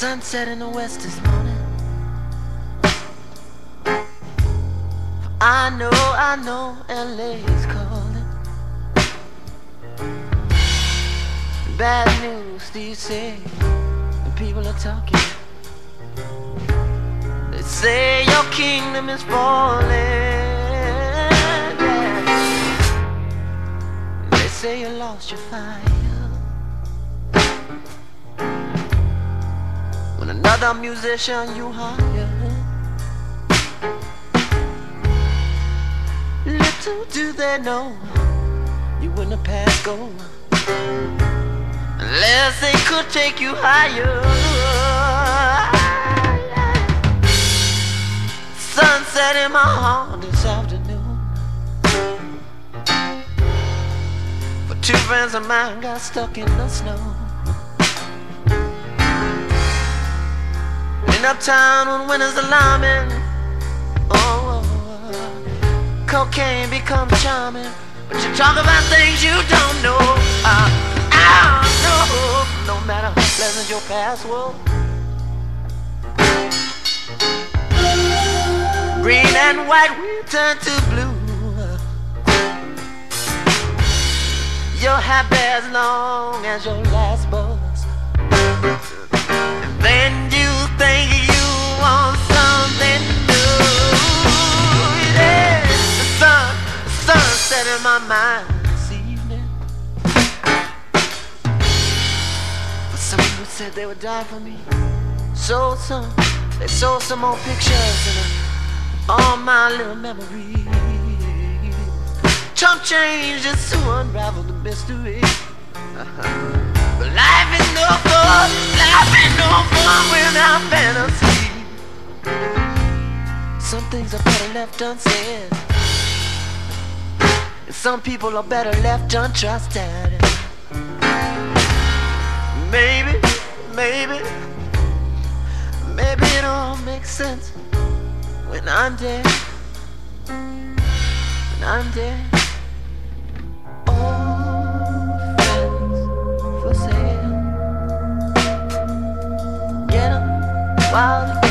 Sunset in the west this morning. I know LA's calling. Bad news, do you say? The people are talking. They say your kingdom is falling. Yeah. They say you lost your fire. When another musician you hire. Little do they know you wouldn't have passed go unless they could take you higher. Sunset in my heart this afternoon. For two friends of mine got stuck in the snow. In uptown when winter's alarming. Oh, cocaine becomes charming, but you talk about things you don't know. No matter how pleasant your past was. Green and white will turn to blue. You're happy as long as your last buzz. And then you think you want something new. Yeah. The sun set in my mind this evening. But some people said they would die for me. They sold some more pictures and all my little memories. Chump change just to unravel the mystery. But life is no fun without fantasy. Some things are better left unsaid, and some people are better left untrusted. Maybe it all makes sense when I'm dead. When I'm dead. Old friends for sale. Get 'em while